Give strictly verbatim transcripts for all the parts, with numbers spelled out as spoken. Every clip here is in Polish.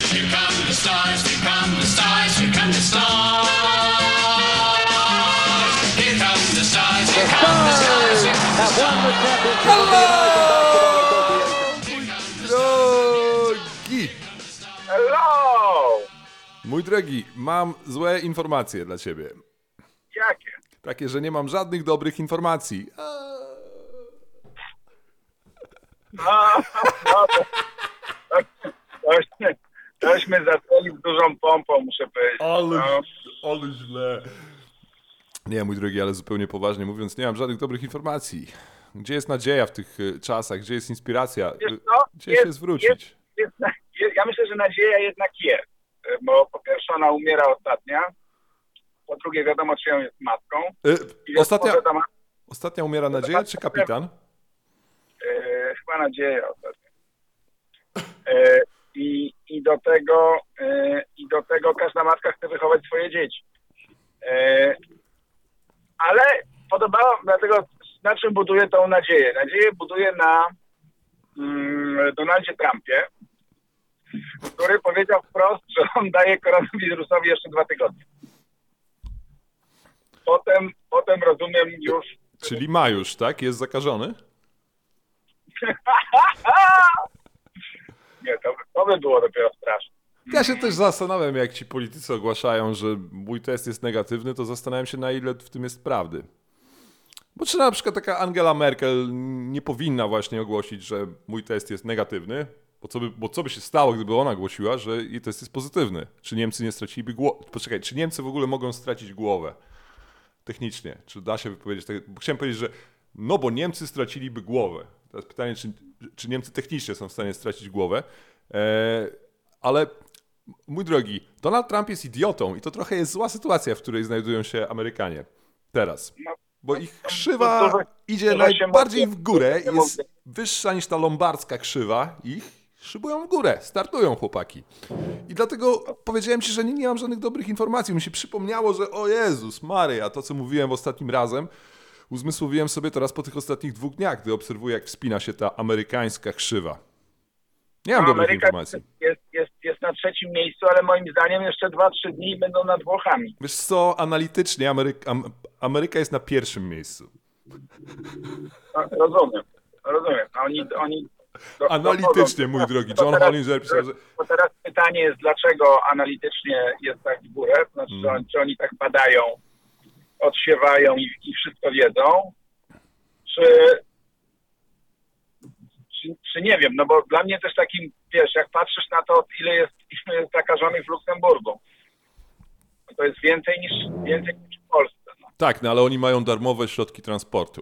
Here come the stars, here come the stars, here come the stars. Here come the stars, here come the stars, here come the stars. Hello! Drogi! Hello! Mój drogi, mam złe informacje dla ciebie. Jakie? Takie, że nie mam żadnych dobrych informacji. A... No, no to, to, tośmy, tośmy zaczęli z dużą pompą, muszę powiedzieć. Ale, No. ale źle. Nie, mój drogi, ale zupełnie poważnie mówiąc, nie mam żadnych dobrych informacji. Gdzie jest nadzieja w tych y, czasach? Gdzie jest inspiracja? Wiesz co? Gdzie się zwrócić? Jest, jest, jest, ja myślę, że nadzieja jednak jest, bo po pierwsze ona umiera ostatnia, po drugie wiadomo, czy ją jest matką. Y, I wiadomo, ostatnia, że ta ma- ostatnia umiera nadzieja, czy kapitan? e, chyba nadzieja ostatnia. E, i, i, do tego, e, I do tego każda matka chce wychować swoje dzieci. E, ale podobało, dlatego na czym buduję tą nadzieję? Nadzieję buduję na mm, Donaldzie Trumpie, który powiedział wprost, że on daje koronawirusowi jeszcze dwa tygodnie. Potem, potem rozumiem już... Czyli ma już, tak? Jest zakażony? Nie, to, by- to by było dopiero straszne. Ja się też zastanawiam, jak ci politycy ogłaszają, że mój test jest negatywny, to zastanawiam się, na ile w tym jest prawdy. Bo czy na przykład taka Angela Merkel nie powinna właśnie ogłosić, że mój test jest negatywny? Bo co by, bo co by się stało, gdyby ona głosiła, że jej test jest pozytywny? Czy Niemcy nie straciliby głowy? Poczekaj, czy Niemcy w ogóle mogą stracić głowę? Technicznie. Czy da się wypowiedzieć tak? Bo chciałem powiedzieć, że no bo Niemcy straciliby głowę. Teraz pytanie, czy, czy Niemcy technicznie są w stanie stracić głowę? Eee, ale mój drogi, Donald Trump jest idiotą i to trochę jest zła sytuacja, w której znajdują się Amerykanie teraz. No, Bo ich krzywa dużo- idzie dużo się najbardziej mówi, w górę, dużo się jest mówi. wyższa niż ta lombardzka krzywa. Ich szybują w górę, startują chłopaki. I dlatego powiedziałem ci, że nie, nie mam żadnych dobrych informacji. Mi się przypomniało, że o Jezus Maria, to co mówiłem ostatnim razem, uzmysłowiłem sobie teraz po tych ostatnich dwóch dniach, gdy obserwuję, jak wspina się ta amerykańska krzywa. Nie mam No, dobrych Ameryka informacji. jest, jest, jest na trzecim miejscu, ale moim zdaniem jeszcze dwa trzy dni będą nad Włochami. Wiesz co, analitycznie Ameryka, Am- Ameryka jest na pierwszym miejscu. No, rozumiem, rozumiem. A Oni, oni do- Analitycznie, dochodzą. mój drogi. Bo John teraz- Hollinger pisał, że... Bo teraz pytanie jest, dlaczego analitycznie jest tak w górę? Znaczy, Mm. czy, oni, czy oni tak badają, odsiewają i, i wszystko wiedzą? Czy, czy, czy nie wiem, no bo dla mnie też takim, wiesz, jak patrzysz na to, ile jest, ile jest zakażonych w Luksemburgu, no to jest więcej niż, więcej niż w Polsce. No. Tak, no ale oni mają darmowe środki transportu.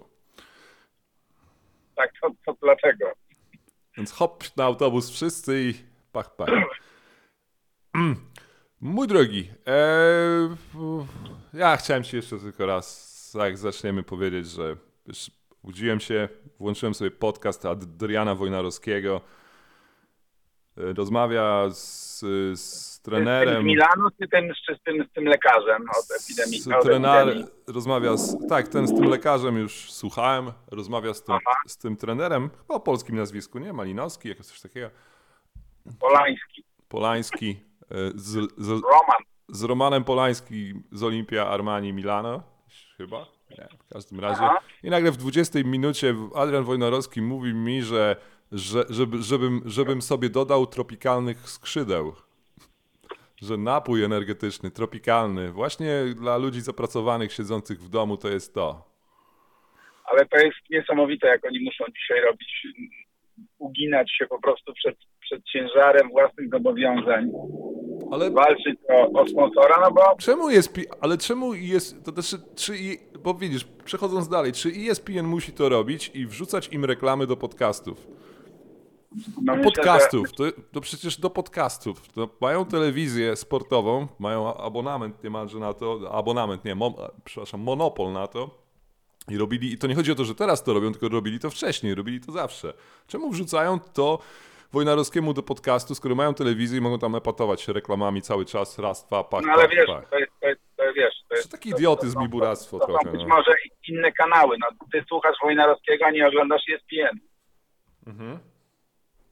Tak, to, to dlaczego? Więc hop na autobus wszyscy i pach, pach. Mm. Mój drogi, ee, ja chciałem ci jeszcze tylko raz, jak zaczniemy powiedzieć, że wiesz, budziłem się, włączyłem sobie podcast Adriana Wojnarowskiego, e, rozmawia z, z trenerem. Z Milanu czy, tym, czy z, tym, z tym lekarzem od epidemii? Z od trener, epidemii? rozmawia z, tak, ten z tym lekarzem już słuchałem, rozmawia z tym, Aha. z tym trenerem, chyba o polskim nazwisku, nie? Malinowski, jakoś coś takiego, Polański. Polański, e, z, z, Roman. z Romanem Polański z Olimpia Armani Milano, chyba, nie, w każdym razie. Aha. I nagle w dwudziestej minucie Adrian Wojnarowski mówi mi, że, że żeby, żebym, żebym sobie dodał tropikalnych skrzydeł. Że napój energetyczny, tropikalny, właśnie dla ludzi zapracowanych, siedzących w domu, to jest to. Ale to jest niesamowite, jak oni muszą dzisiaj robić, uginać się po prostu przed, przed ciężarem własnych zobowiązań, Ale walczyć o, o sponsora, no bo czemu jest, pi- ale czemu jest, to też, czy, i- bo widzisz, przechodząc dalej, czy E S P N musi to robić i wrzucać im reklamy do podcastów? no myślę, Podcastów, to, to przecież do podcastów. To mają telewizję sportową, mają abonament niemalże na to, abonament, nie, mo, przepraszam, monopol na to i robili, i to nie chodzi o to, że teraz to robią, tylko robili to wcześniej, robili to zawsze. Czemu wrzucają to Wojnarowskiemu do podcastu, skoro mają telewizję i mogą tam epatować się reklamami cały czas, raz, dwa, pach, że, no ale pach, wiesz, pach. to jest, to jest, to jest, wiesz, to To jest taki idiotyzm i buractwo to, to, to trochę. są być No. może inne kanały, no ty słuchasz Wojnarowskiego, a nie oglądasz E S P N. Mhm.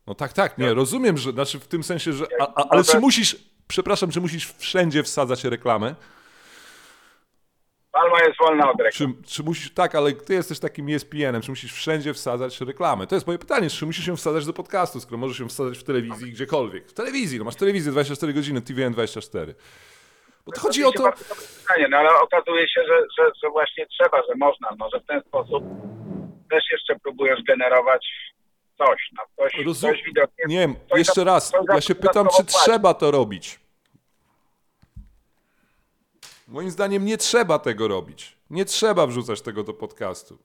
No tak, tak, nie, rozumiem, że, znaczy w tym sensie, że, a, a, ale czy musisz, przepraszam, czy musisz wszędzie wsadzać reklamę? Palma jest wolna od reklam. Czy, czy musisz, tak, ale ty jesteś takim E S P N-em, czy musisz wszędzie wsadzać reklamę? To jest moje pytanie, czy musisz ją wsadzać do podcastu, skoro możesz ją wsadzać w telewizji, gdziekolwiek. W telewizji, no masz telewizję dwadzieścia cztery godziny, T V N dwadzieścia cztery. Bo to chodzi o to... Bardzo dobre pytanie, no ale okazuje się, że, że, że właśnie trzeba, że można, no, że w ten sposób też jeszcze próbujesz generować coś, no, coś, Rozum... coś widocznie. Nie wiem, coś jeszcze za, raz, ja się pytam, czy trzeba to robić. Moim zdaniem nie trzeba tego robić. Nie trzeba wrzucać tego do podcastu.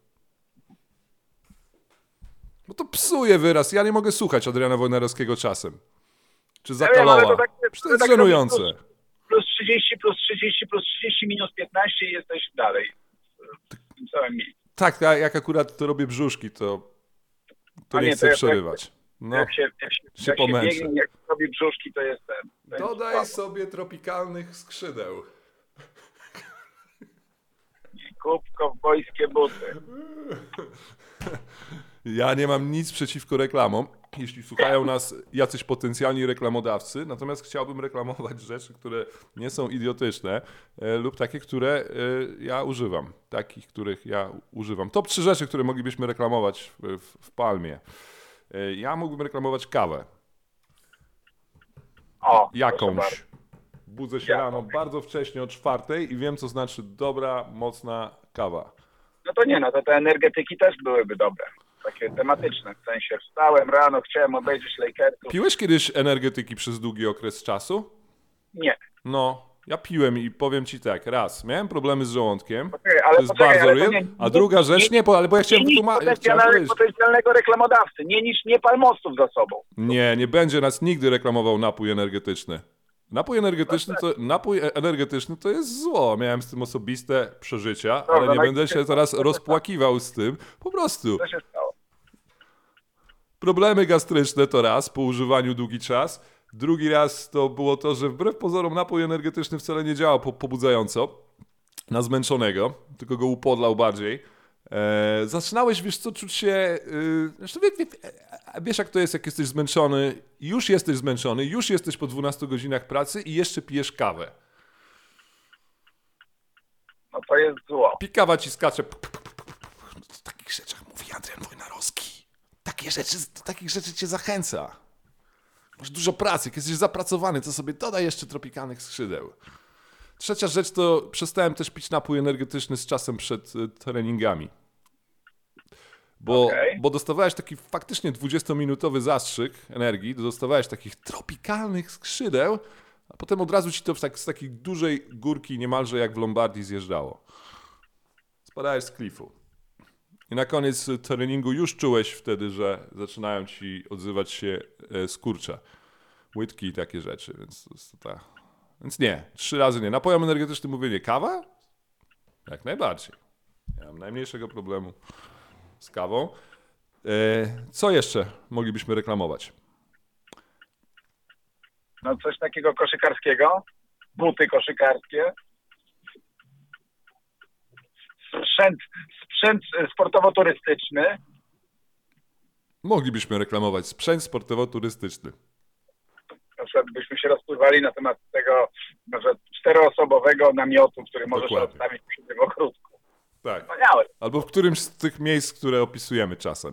Bo to psuje wyraz. Ja nie mogę słuchać Adriana Wojnarowskiego czasem. Czy Zakaloła. To, tak, to jest tak żenujące. Plus, plus trzydzieści, plus trzydzieści, plus trzydzieści, minus piętnaście i jesteś dalej. W tym samym miejscu. Tak, a jak akurat to robię brzuszki, to, to nie, nie chcę to przerywać. No, jak się, jak się, się jak pomęczę. się biegnie, jak robi brzuszki, to jest ten. ten Dodaj słabo. sobie tropikalnych skrzydeł. Kup kowbojskie buty. Ja nie mam nic przeciwko reklamom, jeśli słuchają nas jacyś potencjalni reklamodawcy, natomiast chciałbym reklamować rzeczy, które nie są idiotyczne e, lub takie, które e, ja używam. Takich, których ja używam. Top trzy rzeczy, które moglibyśmy reklamować w, w, w Palmie. E, ja mógłbym reklamować kawę. O, Jakąś. Budzę się Jaką? rano bardzo wcześnie o czwartej i wiem, co znaczy dobra, mocna kawa. No to nie, no to te energetyki też byłyby dobre. Takie tematyczne, w sensie wstałem rano, chciałem obejrzeć Lakersów. Piłeś kiedyś energetyki przez długi okres czasu? Nie. No, ja piłem i powiem ci tak, raz, miałem problemy z żołądkiem, Poczekaj, ale to jest poczekaj, bardzo ale to real, nie, a nie, druga rzecz, nie, nie, bo, ale bo ja chciałem nie niż wytłumaczyć, chciałem potencjalnego, powiedzieć, potencjalnego reklamodawcy, nie niż nie palmostów za sobą. nie, nie będzie nas nigdy reklamował napój energetyczny. Napój energetyczny to, napój energetyczny to jest zło, miałem z tym osobiste przeżycia, Dobra, ale nie no i będę co- się teraz co się rozpłakiwał z tym, po prostu. Co się stało? Problemy gastryczne to raz, po używaniu długi czas. Drugi raz to było to, że wbrew pozorom napój energetyczny wcale nie działał po, pobudzająco na zmęczonego, tylko go upodlał bardziej. E, zaczynałeś, wiesz co, czuć się... Yy, zresztą wie, wie, wiesz jak to jest, jak jesteś zmęczony, już jesteś zmęczony, już jesteś po dwunastu godzinach pracy i jeszcze pijesz kawę. No to jest zło. I kawa ci skacze. O takich rzeczach mówi Adrian Wojnarowski. Takie rzeczy, do takich rzeczy cię zachęca. Masz dużo pracy, jak jesteś zapracowany, to sobie dodaj jeszcze tropikalnych skrzydeł. Trzecia rzecz to przestałem też pić napój energetyczny z czasem przed y, treningami. Bo, Okej. bo dostawałeś taki faktycznie dwudziestominutowy zastrzyk energii, dostawałeś takich tropikalnych skrzydeł, a potem od razu ci to tak, z takiej dużej górki niemalże jak w Lombardii zjeżdżało. Spadałeś z klifu. I na koniec treningu już czułeś wtedy, że zaczynają ci odzywać się e, skurcze, łydki i takie rzeczy, więc to jest ta... Więc nie, trzy razy nie. Napojem energetycznym mówię nie. Kawa? Jak najbardziej. Nie mam najmniejszego problemu z kawą. E, co jeszcze moglibyśmy reklamować? No coś takiego koszykarskiego, buty koszykarskie, sprzęt, sprzęt sportowo-turystyczny. Moglibyśmy reklamować sprzęt sportowo-turystyczny. Na przykład byśmy się rozpływali na temat tego na przykład czteroosobowego namiotu, który możesz Dokładnie. rozstawić przy tym ogródku. Tak. Wspaniałe. Albo w którymś z tych miejsc, które opisujemy czasem.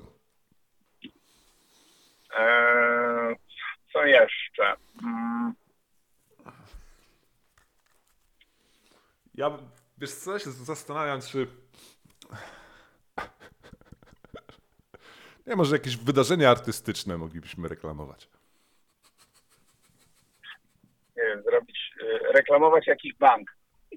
Eee, co jeszcze? Mm, Ja, wiesz co, ja się zastanawiam, czy... Nie, może jakieś wydarzenia artystyczne moglibyśmy reklamować. nie wiem, zrobić, e, reklamować jakiś bank.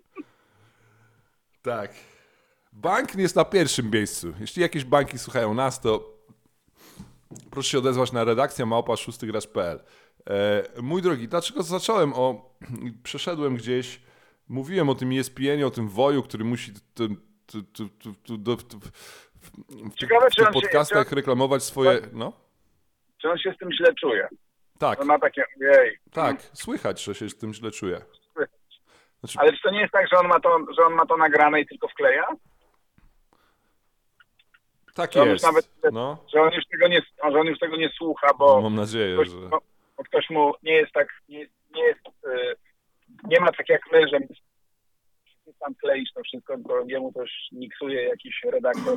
Tak. Bank jest na pierwszym miejscu. Jeśli jakieś banki słuchają nas, to proszę się odezwać na redakcja małpa szóstygrasz kropka pe el. E, mój drogi, dlaczego zacząłem o... Przeszedłem gdzieś, mówiłem o tym E S P N ie, o tym woju, który musi tu, tu, tu, tu, tu, do, tu, w, w, Ciekawe, w czy tych on się- podcastach czy on- reklamować swoje... No, Czy on się z tym źle czuje? tak, On ma takie, jej. tak, słychać, że się z tym źle czuję. Znaczy, Ale czy to nie jest tak, że on ma to, że on ma to nagrane i tylko wkleja? Tak że on już jest. nawet, No. że on już tego nie, że on już tego nie słucha, bo Mam nadzieję, ktoś, że... no, bo ktoś mu nie jest tak, nie, nie jest, y, nie ma tak jak my, że ty tam kleisz to wszystko, bo jemu też niksuje jakiś redaktor.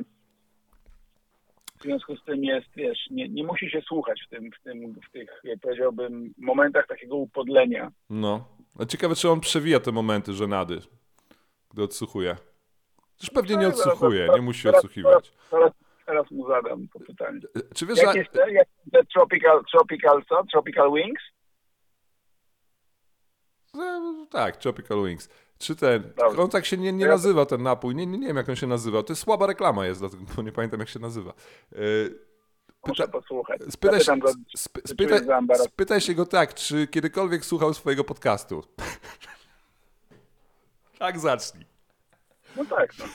W związku z tym jest, wiesz, nie, nie musi się słuchać w tym, w tym, w tych, jak powiedziałbym, momentach takiego upodlenia. No. A ciekawe, czy on przewija te momenty żenady, gdy odsłuchuje. Też pewnie nie odsłuchuje, nie musi teraz, odsłuchiwać. Teraz, teraz, teraz mu zadam to pytanie. Czy wiesz, Jak że... jest te, jak te tropical, tropical co? Tropical Wings? No, tak, Tropical Wings. Czy ten... Dobrze. On tak się nie, nie Ja- nazywa, ten napój. Nie, nie, nie wiem, jak on się nazywa. To jest słaba reklama jest, dlatego, bo nie pamiętam, jak się nazywa. Yy, Muszę pyta... posłuchać. Spytaj, się, Zapytam go, sp- czy spytaj, czujesz za ambaras- spytaj się go tak, czy kiedykolwiek słuchał swojego podcastu. Tak zacznij. No tak, no.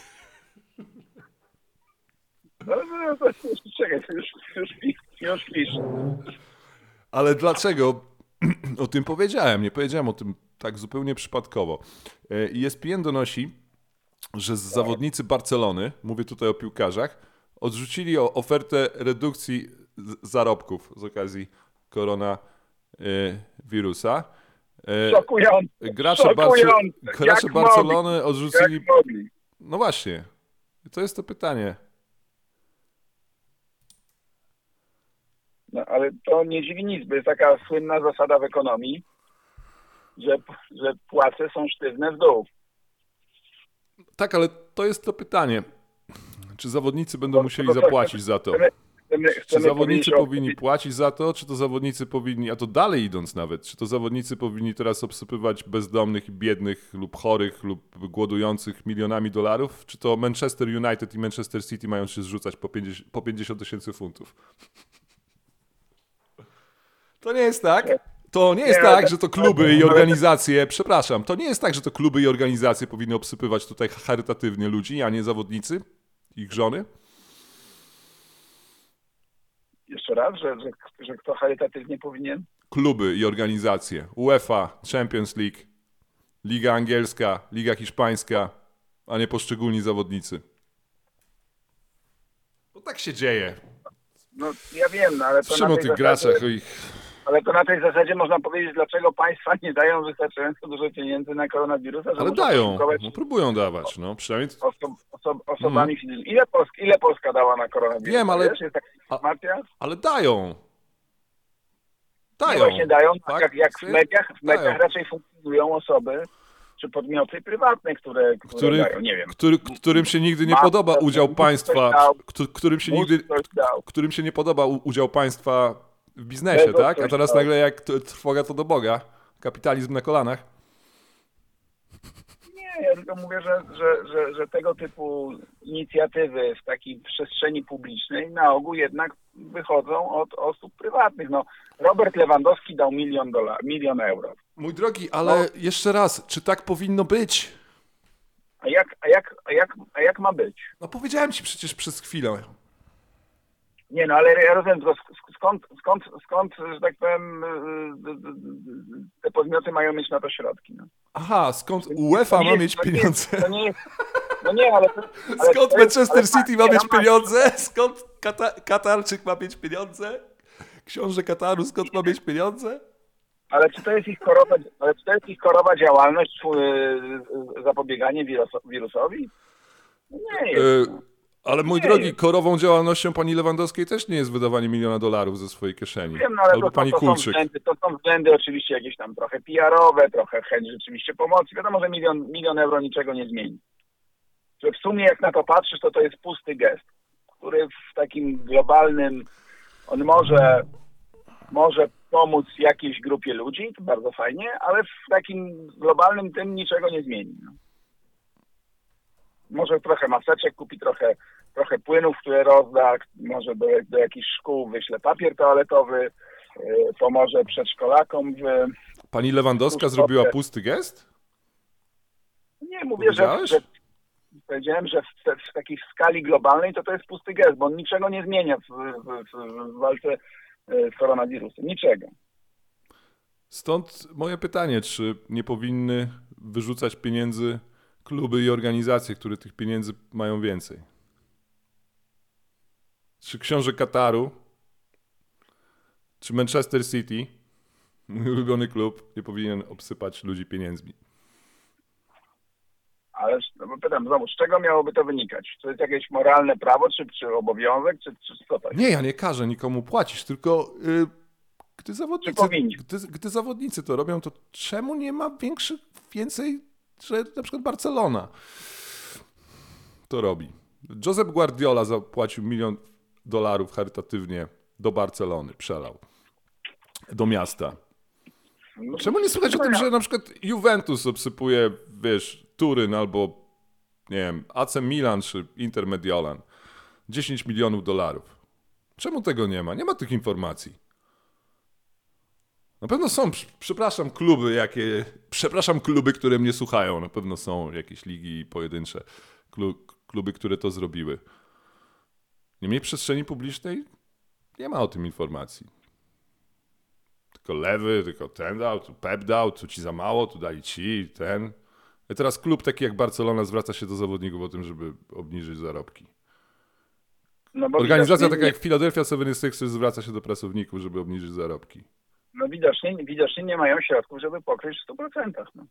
No, no, to, już, czekaj, to już, już, już piszę. Ale dlaczego? O tym powiedziałem, nie powiedziałem o tym tak zupełnie przypadkowo. E, E S P N donosi, że zawodnicy Barcelony, mówię tutaj o piłkarzach, odrzucili o ofertę redukcji z- zarobków z okazji koronawirusa. E, Szokujące. Gracze, Barce- Szokujące. gracze Jak Barcelony mogli? odrzucili... Jak mogli? No właśnie, to jest to pytanie. No, ale to nie dziwi nic, bo jest taka słynna zasada w ekonomii, że, że płace są sztywne w dół. Tak, ale to jest to pytanie. Czy zawodnicy będą Bo- musieli bo to- zapłacić za to? Chcemy, chcemy, Czy chcemy zawodnicy powiedzieć o- powinni płacić za to, czy to zawodnicy powinni, a to dalej idąc nawet, czy to zawodnicy powinni teraz obsypywać bezdomnych, i biednych lub chorych lub głodujących milionami dolarów, czy to Manchester United i Manchester City mają się zrzucać po pięćdziesiąt, po pięćdziesiąt tysięcy funtów? To nie jest tak. To nie jest Nie, tak, ale- że to kluby i organizacje, przepraszam, to nie jest tak, że to kluby i organizacje powinny obsypywać tutaj charytatywnie ludzi, a nie zawodnicy, ich żony. Jeszcze raz, że, że, że kto charytatywnie powinien? Kluby i organizacje. UEFA, Champions League, Liga Angielska, Liga Hiszpańska, a nie poszczególni zawodnicy. No tak się dzieje. No ja wiem, no, ale to Słyszymy na o tej tych zasadzie, graczach, o ich... ale to na tej zasadzie można powiedzieć, dlaczego państwa nie dają wystarczająco dużo pieniędzy na koronawirusa, że Ale muszą dają, posiłkować no próbują dawać, no przynajmniej... oso- oso- osobami fizycznymi. Ile, Polska, ile Polska dała na koronawirusa? Wiem, ale- Wiesz, jest taka informacja? Ale dają. Nie Dają. właśnie dają, Tak? jak, jak w mediach, w mediach Dają. raczej funkcjonują osoby czy podmioty prywatne, które, które Który, dają, nie wiem. który, którym się nigdy nie Ma- podoba udział Mózg państwa, ktoś dał. któ- którym się Mózg nigdy, ktoś dał. którym się nie podoba u- udział państwa w biznesie, Tego tak? A ktoś teraz dał. nagle jak t- trwoga to do Boga, kapitalizm na kolanach. Nie, ja tylko mówię, że, że, że, że tego typu inicjatywy w takiej przestrzeni publicznej na ogół jednak wychodzą od osób prywatnych. No, Robert Lewandowski dał milion dolar, milion euro. Mój drogi, ale No. jeszcze raz, czy tak powinno być? A jak, a jak, a jak, a jak ma być? No powiedziałem ci przecież przez chwilę. Nie, no ale ja rozumiem, tylko sk- skąd, skąd, skąd, że tak powiem, y, te podmioty mają mieć na to środki. No. Aha, skąd UEFA To nie ma jest- mieć to nie pieniądze? jest- To nie jest, no nie, ale... To, ale Skąd to jest- Manchester ale City ma mieć ja pieniądze? Skąd Kata- Katarczyk ma mieć pieniądze? Książę Kataru skąd ma mieć pieniądze? Ale czy to jest ich choroba, ale czy to jest ich choroba działalność, yy, zapobieganie wiruso- wirusowi? No nie jest. E, ale mój Nie drogi, jest. korową działalnością pani Lewandowskiej też nie jest wydawanie miliona dolarów ze swojej kieszeni. Wiem, no ale Albo to, to, pani to, są Kulczyk. względy, to są względy oczywiście jakieś tam trochę P R owe, trochę chęć rzeczywiście pomocy. Wiadomo, że milion, milion euro niczego nie zmieni. Że w sumie jak na to patrzysz, to to jest pusty gest, który w takim globalnym, on może, może pomóc jakiejś grupie ludzi, to bardzo fajnie, ale w takim globalnym tym niczego nie zmieni. No. Może trochę maseczek kupi, trochę, trochę płynów, które rozda, może do, do jakichś szkół wyśle papier toaletowy, yy, pomoże przedszkolakom. W... Pani Lewandowska Cóż, zrobiła dobrze. pusty gest? Nie, mówię, że, Powiedziałeś? że powiedziałem, że w, te- w takiej skali globalnej to to jest pusty gest, bo on niczego nie zmienia w, w, w, w walce yy, z koronawirusem. Niczego. Stąd moje pytanie, czy nie powinny wyrzucać pieniędzy kluby i organizacje, które tych pieniędzy mają więcej? czy książę Kataru, czy Manchester City, mój ulubiony klub, nie powinien obsypać ludzi pieniędzmi. Ale no bo pytam znowu, z czego miałoby to wynikać? To jest jakieś moralne prawo, czy, czy obowiązek, czy, czy co to jest? Nie, ja nie każę nikomu płacić, tylko yy, gdy, zawodnicy, powinni? gdy, gdy zawodnicy to robią, to czemu nie ma większych, więcej, że na przykład Barcelona to robi? Josep Guardiola zapłacił milion dolarów charytatywnie do Barcelony, przelał do miasta. Czemu nie słychać o tym, że na przykład Juventus obsypuje, wiesz, Turyn albo, nie wiem, A C Milan czy Inter Mediolan dziesięć milionów dolarów? Czemu tego nie ma? Nie ma tych informacji. Na pewno są, przepraszam, kluby, jakie, przepraszam, kluby, które mnie słuchają. Na pewno są jakieś ligi pojedyncze, kluby, które to zrobiły. Niemniej w przestrzeni publicznej nie ma o tym informacji. Tylko lewy, tylko ten dał, tu Pep dał, tu ci za mało, tu dali ci, ten. I teraz klub taki jak Barcelona zwraca się do zawodników o tym, żeby obniżyć zarobki. No bo Organizacja taka nie, jak Philadelphia seventy-sixers zwraca się do pracowników, żeby obniżyć zarobki. No widocznie, widocznie nie mają środków, żeby pokryć w stu procentach. No.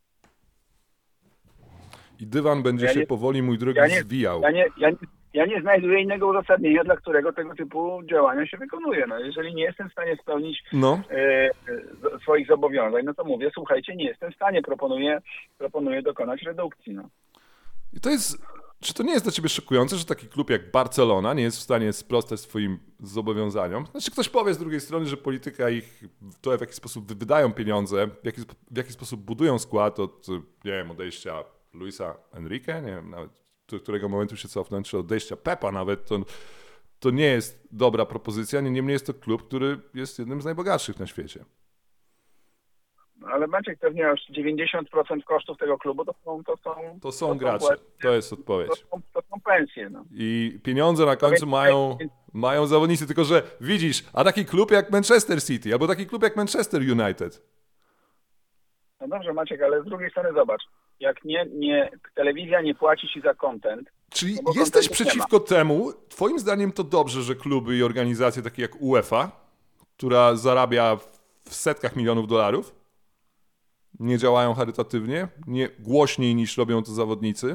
I dywan będzie ja się nie, powoli, mój drogi, ja nie, zwijał. Ja nie, ja, nie, ja nie znajduję innego uzasadnienia, dla którego tego typu działania się wykonuje. No, jeżeli nie jestem w stanie spełnić No. e, e, swoich zobowiązań, no to mówię, słuchajcie, nie jestem w stanie, proponuję, proponuję dokonać redukcji. No. I to jest, czy to nie jest dla ciebie szokujące, że taki klub jak Barcelona nie jest w stanie sprostać swoim zobowiązaniom? Znaczy ktoś powie z drugiej strony, że polityka ich, to w jaki sposób wydają pieniądze, w jaki, w jaki sposób budują skład od, nie wiem, odejścia Luisa Enrique, nie wiem, nawet do którego momentu się cofnąć, czy odejścia Pepa nawet, to, to nie jest dobra propozycja, niemniej jest to klub, który jest jednym z najbogatszych na świecie. Ale Maciek, pewnie aż dziewięćdziesiąt procent kosztów tego klubu to są... To są, to są to gracze, są, to jest odpowiedź. To są, to są pensje. No. I pieniądze na końcu mają, mają zawodnicy, tylko że widzisz, a taki klub jak Manchester City, albo taki klub jak Manchester United. No dobrze, Maciek, ale z drugiej strony zobacz, jak nie, nie, telewizja nie płaci ci za content. Czyli no jesteś przeciwko temu, twoim zdaniem to dobrze, że kluby i organizacje takie jak UEFA, która zarabia w setkach milionów dolarów, nie działają charytatywnie, nie głośniej niż robią to zawodnicy?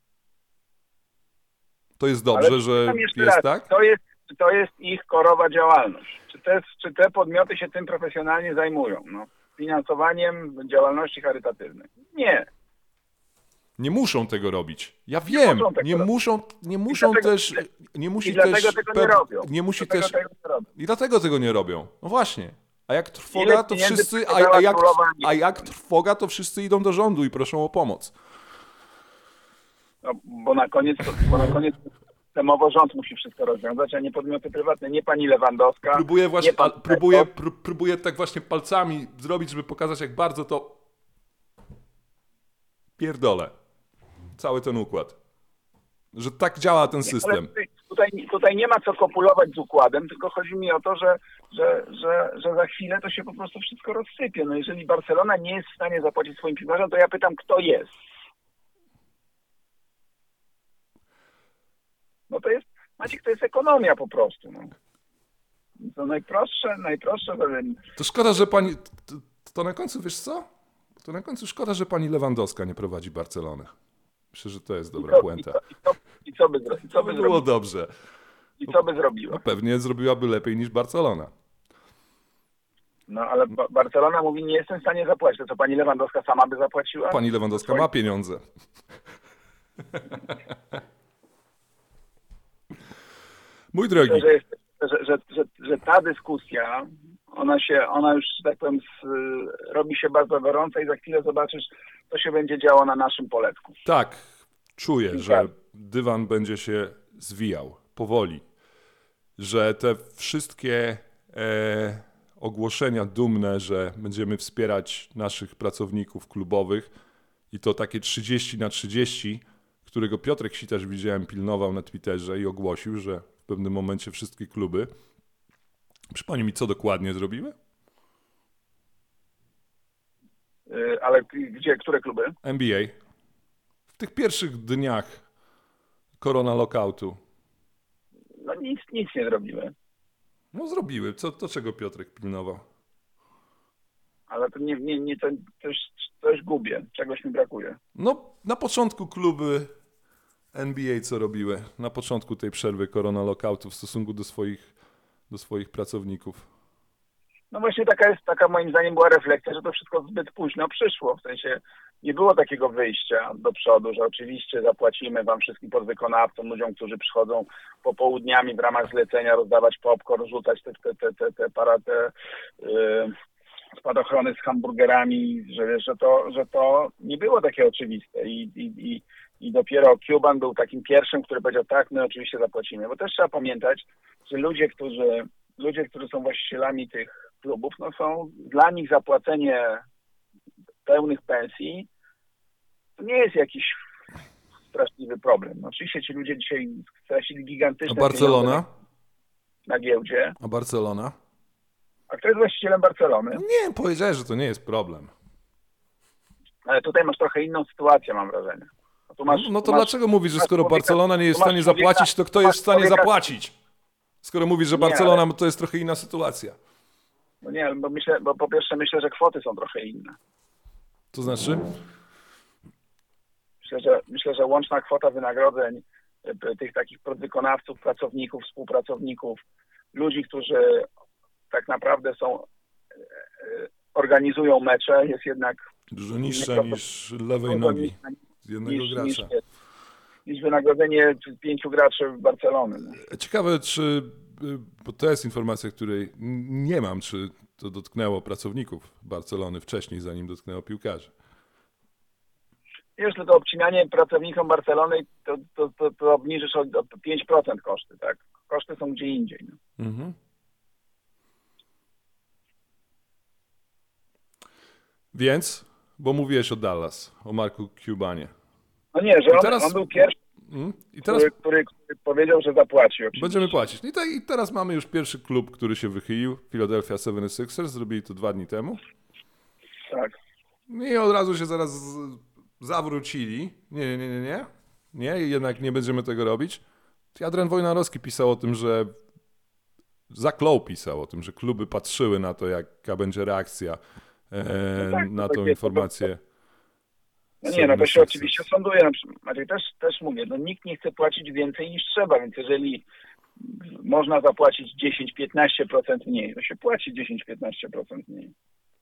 To jest dobrze, ale że jest raz, tak? To jest, to jest ich korowa działalność. Czy te, czy te podmioty się tym profesjonalnie zajmują? No, finansowaniem działalności charytatywnej? Nie. Nie muszą tego robić. Ja wiem, nie muszą, nie muszą, nie muszą dlatego, też, nie musi i dlatego też, tego nie robią. nie musi dlatego też, tego nie robią. i dlatego tego nie robią. No właśnie. A jak trwoga, Ile to pieniędzy wszyscy, a, przekazała a, jak, królowa a jak trwoga, to wszyscy idą do rządu i proszą o pomoc. No, bo na koniec, bo na koniec systemowo rząd musi wszystko rozwiązać, a nie podmioty prywatne, nie pani Lewandowska. Próbuję właśnie, nie pan a, próbuję, pró, próbuję tak właśnie palcami zrobić, żeby pokazać, jak bardzo to pierdolę. Cały ten układ. Że tak działa ten system. Ale tutaj, tutaj nie ma co kopulować z układem, tylko chodzi mi o to, że, że, że, że za chwilę to się po prostu wszystko rozsypie. No jeżeli Barcelona nie jest w stanie zapłacić swoim piłkarzom, to ja pytam, kto jest? No to jest, Maciek, to jest ekonomia po prostu. No. To najprostsze, najprostsze. To szkoda, że pani, to, to na końcu, wiesz co? To na końcu szkoda, że pani Lewandowska nie prowadzi Barcelony. Myślę, że to jest dobra I co, puenta. I co, i co by, i co by było zrobiła? dobrze. I co by zrobiła? No pewnie zrobiłaby lepiej niż Barcelona. No ale ba- Barcelona mówi, nie jestem w stanie zapłacić. To co, pani Lewandowska sama by zapłaciła? Pani Lewandowska ma pieniądze. Mój drogi. Że, jest, że, że, że, że ta dyskusja, ona się, ona już, tak powiem, z, robi się bardzo gorąca i za chwilę zobaczysz, co się będzie działo na naszym poletku. Tak, czuję, I że tak. dywan będzie się zwijał powoli. Że te wszystkie e, ogłoszenia dumne, że będziemy wspierać naszych pracowników klubowych i to takie trzydzieści na trzydzieści, którego Piotrek Sitarz widziałem pilnował na Twitterze i ogłosił, że w pewnym momencie wszystkie kluby. Przypomnij mi, co dokładnie zrobiły? Yy, ale gdzie, które kluby? N B A. W tych pierwszych dniach korona lockoutu. No nic, nic nie zrobiły. No zrobiły. Co, to czego Piotrek pilnował? Ale to nie, nie, nie to coś, coś gubię, czegoś mi brakuje. No na początku kluby N B A co robiły? Na początku tej przerwy korona lockoutu w stosunku do swoich, do swoich pracowników. No właśnie taka jest, taka moim zdaniem była refleksja, że to wszystko zbyt późno przyszło. W sensie nie było takiego wyjścia do przodu, że oczywiście zapłacimy wam wszystkim podwykonawcom, ludziom, którzy przychodzą popołudniami w ramach zlecenia rozdawać popcorn, rzucać te, te, te, te, te, para, te yy, spadochrony z hamburgerami, że, wiesz, że, to, że to nie było takie oczywiste. I, i, i, i dopiero Cuban był takim pierwszym, który powiedział tak, my oczywiście zapłacimy. Bo też trzeba pamiętać, że ludzie, którzy, ludzie, którzy są właścicielami tych klubów, no są dla nich zapłacenie pełnych pensji to nie jest jakiś straszliwy problem. No, oczywiście ci ludzie dzisiaj stracili gigantyczne A Barcelona? na, na giełdzie. A Barcelona? A kto jest właścicielem Barcelony? No nie, powiedziałeś, że to nie jest problem. Ale tutaj masz trochę inną sytuację, mam wrażenie. No, tu masz, No to tu masz, dlaczego mówisz, że masz skoro człowieka- Barcelona nie jest w tu masz stanie człowieka- zapłacić, to kto tu jest masz w stanie człowieka- zapłacić? Skoro mówisz, że Nie, Barcelona, ale- to jest trochę inna sytuacja. No nie, bo myślę, bo po pierwsze myślę, że kwoty są trochę inne. To znaczy? Myślę, że, myślę, że łączna kwota wynagrodzeń e, tych takich podwykonawców, pracowników, współpracowników, ludzi, którzy tak naprawdę są, e, e, organizują mecze, jest jednak Dużo niższa niż lewej nogi jednego niż, gracza. niż, niż wynagrodzenie pięciu graczy Barcelony. Ciekawe, czy, bo to jest informacja, której nie mam, czy to dotknęło pracowników Barcelony wcześniej, zanim dotknęło piłkarzy. Wiesz, to obcinanie pracownikom Barcelony to, to, to, to obniżysz o o pięć procent koszty, tak? Koszty są gdzie indziej. No. Mhm. Więc, bo mówiłeś o Dallas, o Marku Cubanie. No nie, że on, teraz- on był pierwszy, Mhm. I teraz który, który, który powiedział, że zapłaci. Oczywiście. będziemy płacić. I, te, I teraz mamy już pierwszy klub, który się wychylił, Philadelphia seventy-sixers, zrobili to dwa dni temu. Tak. I od razu się zaraz z- zawrócili. Nie, nie, nie, nie. Nie, jednak nie będziemy tego robić. Adrian Wojnarowski pisał o tym, że Zach Lowe pisał o tym, że kluby patrzyły na to, jaka będzie reakcja e, No tak, na to tą takie- informację. No nie, no to się seventy-sixers. oczywiście sąduje. No, Maciej, też, też mówię, no nikt nie chce płacić więcej niż trzeba, więc jeżeli można zapłacić dziesięć do piętnastu procent mniej, to się płaci dziesięć do piętnastu procent mniej.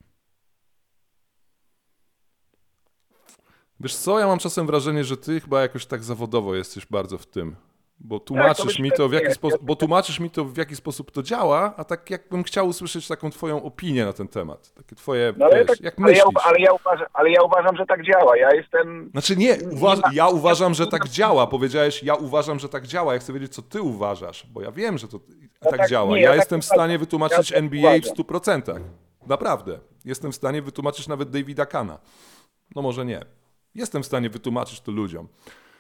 Wiesz co, ja mam czasem wrażenie, że ty chyba jakoś tak zawodowo jesteś bardzo w tym. Bo tłumaczysz myślę, mi to, w że jaki nie. sposób, bo tłumaczysz mi to, w jaki sposób to działa, a tak jakbym chciał usłyszeć taką twoją opinię na ten temat. Takie twoje, No, ale, wiesz, tak, jak ale, ja, myślisz. ale, ja uważam, ale ja uważam, że tak działa. Ja jestem... Znaczy nie, uważ, ma- ja uważam, że tak działa. Powiedziałeś, ja uważam, że tak działa. Ja chcę wiedzieć, co ty uważasz, bo ja wiem, że to Ja tak tak- działa. nie, ja ja tak jestem w uważam. stanie wytłumaczyć Ja tak N B A w uważam. stu procentach. Naprawdę. Jestem w stanie wytłumaczyć nawet Davida Kana. No może nie. Jestem w stanie wytłumaczyć to ludziom.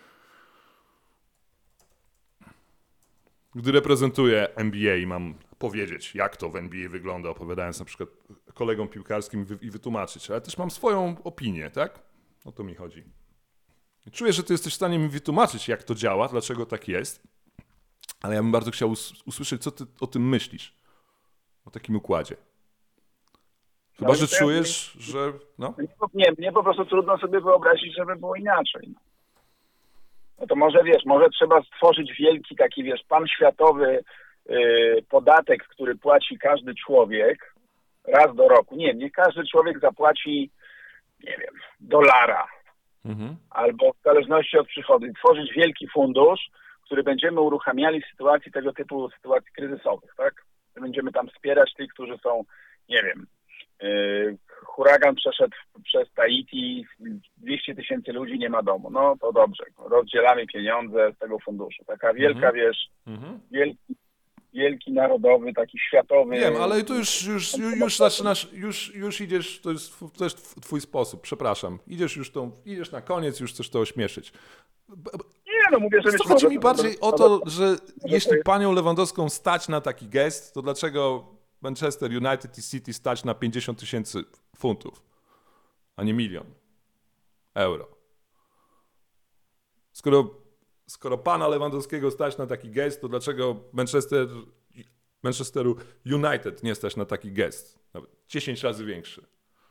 Gdy reprezentuję N B A i mam powiedzieć, jak to w N B A wygląda, opowiadając na przykład kolegom piłkarskim i wy- i wytłumaczyć, ale też mam swoją opinię, tak? O to mi chodzi. I czuję, że ty jesteś w stanie mi wytłumaczyć, jak to działa, dlaczego tak jest, ale ja bym bardzo chciał us- usłyszeć, co ty o tym myślisz, o takim układzie. Chyba, Ale że to ja- czujesz, że... No. Nie, nie, mnie po prostu trudno sobie wyobrazić, żeby było inaczej. No to może, wiesz, może trzeba stworzyć wielki taki, wiesz, panświatowy yy, podatek, który płaci każdy człowiek raz do roku. Nie, nie każdy człowiek zapłaci, nie wiem, dolara Mhm. albo w zależności od przychodu. I tworzyć wielki fundusz, który będziemy uruchamiali w sytuacji tego typu sytuacji kryzysowych, tak? Będziemy tam wspierać tych, którzy są, nie wiem, Yy, huragan przeszedł przez Tahiti, dwieście tysięcy ludzi nie ma domu. No to dobrze, rozdzielamy pieniądze z tego funduszu. Taka wielka, Mhm. wiesz, Mhm. wielki, wielki narodowy, taki światowy. Wiem, ale tu już, już, już, już zaczynasz, już, już idziesz, to jest, tw- to jest twój sposób, przepraszam. Idziesz już tą, idziesz na koniec, już chcesz to ośmieszyć. B- b- Nie, no mówię, że Wiesz co, być chodzi może- mi bardziej o to, że jeśli jest- panią Lewandowską stać na taki gest, to dlaczego Manchester United i City stać na pięćdziesiąt tysięcy funtów, a nie milion euro? Skoro skoro pana Lewandowskiego stać na taki gest, to dlaczego Manchester, Manchesteru United nie stać na taki gest? Nawet dziesięć razy większy.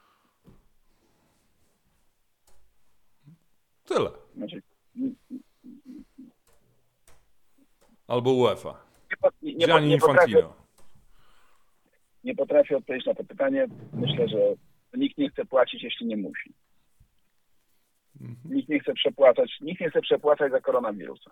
Tyle. Znaczy, Albo UEFA. nie, po- nie, nie, Gianni nie, potrafię, Infantino. nie potrafię odpowiedzieć na to pytanie. Myślę, że nikt nie chce płacić, jeśli nie musi. Nikt nie chce przepłacać, nikt nie chce przepłacać za koronawirusa.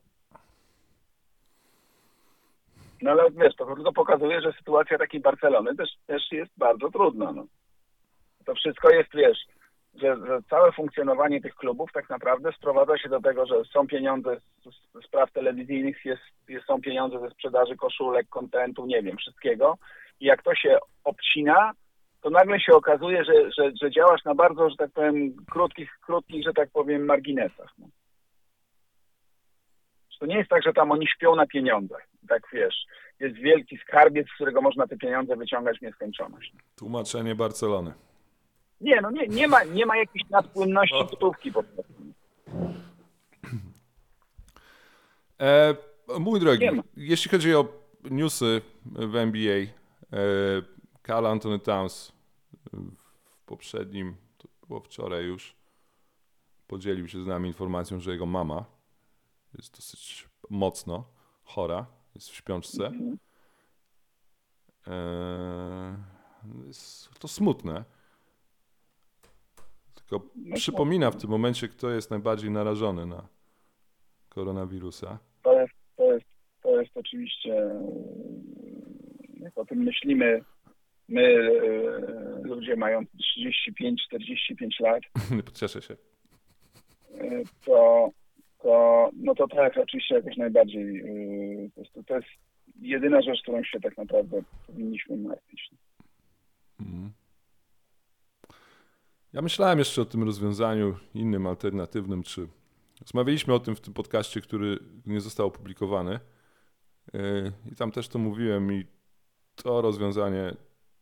No ale wiesz, to tylko pokazuje, że sytuacja takiej Barcelony też, też jest bardzo trudna. No. To wszystko jest, wiesz, że, że całe funkcjonowanie tych klubów tak naprawdę sprowadza się do tego, że są pieniądze z, z praw telewizyjnych, jest, jest, są pieniądze ze sprzedaży koszulek, kontentu, nie wiem, wszystkiego. I jak to się obcina, to nagle się okazuje, że, że, że działasz na bardzo, że tak powiem, krótkich, krótkich, że tak powiem, marginesach. No. To nie jest tak, że tam oni śpią na pieniądzach. Tak wiesz, jest wielki skarbiec, z którego można te pieniądze wyciągać w nieskończoność. Tłumaczenie Barcelony. Nie, no nie, nie ma, nie ma jakiejś nadpłynności gotówki po prostu. E, mój drogi, Nie ma. jeśli chodzi o newsy w N B A, e, Karl Anthony Towns w poprzednim, to było wczoraj już, podzielił się z nami informacją, że jego mama jest dosyć mocno chora, jest w śpiączce. E, jest to smutne. Tylko przypomina w tym momencie, kto jest najbardziej narażony na koronawirusa. To jest, to jest, to jest oczywiście, jak o tym myślimy, my e, ludzie mający trzydzieści pięć czterdzieści pięć lat, Cieszę się. e, to, to, no to to jest oczywiście jakoś najbardziej, e, po prostu to jest jedyna rzecz, którą się tak naprawdę powinniśmy martwić. Mhm. Ja myślałem jeszcze o tym rozwiązaniu innym, alternatywnym, czy rozmawialiśmy o tym w tym podcaście, który nie został opublikowany yy, i tam też to mówiłem i to rozwiązanie